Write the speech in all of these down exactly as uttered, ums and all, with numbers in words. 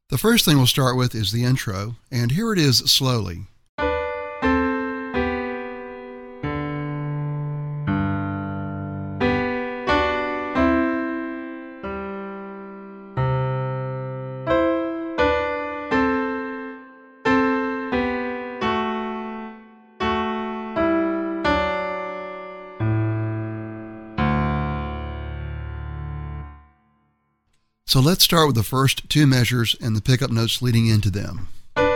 The first thing we'll start with is the intro, and here it is slowly. So let's start with the first two measures and the pickup notes leading into them.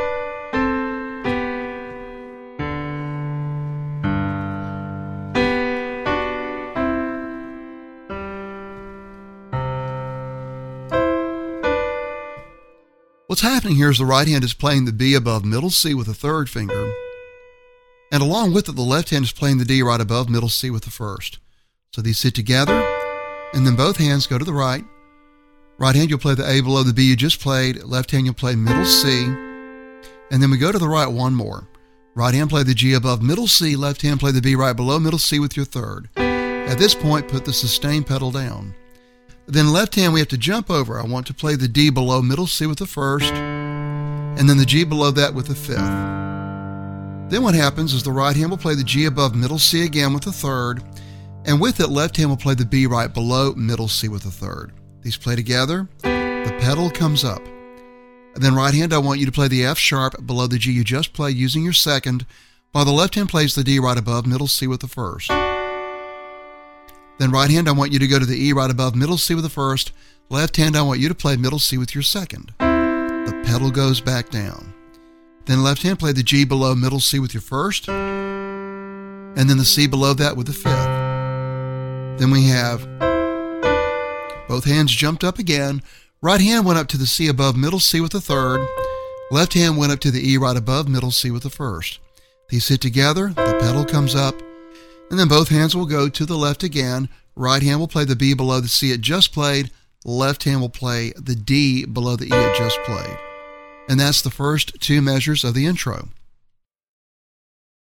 What's happening here is the right hand is playing the B above middle C with the third finger, and along with it, the left hand is playing the D right above middle C with the first. So these sit together, and then both hands go to the right. Right hand, you'll play the A below the B you just played. Left hand, you'll play middle C. And then we go to the right one more. Right hand, play the G above middle C. Left hand, play the B right below middle C with your third. At this point, put the sustain pedal down. Then left hand, we have to jump over. I want to play the D below middle C with the first, and then the G below that with the fifth. Then what happens is the right hand will play the G above middle C again with the third, and with it, left hand will play the B right below middle C with the third. These play together, the pedal comes up. And then right hand, I want you to play the F sharp below the G you just played using your second, while the left hand plays the D right above middle C with the first. Then right hand, I want you to go to the E right above middle C with the first. Left hand, I want you to play middle C with your second. The pedal goes back down. Then left hand, play the G below middle C with your first, and then the C below that with the fifth. Then we have both hands jumped up again. Right hand went up to the C above middle C with the third. Left hand went up to the E right above middle C with the first. These sit together, the pedal comes up, and then both hands will go to the left again. Right hand will play the B below the C it just played. Left hand will play the D below the E it just played. And that's the first two measures of the intro.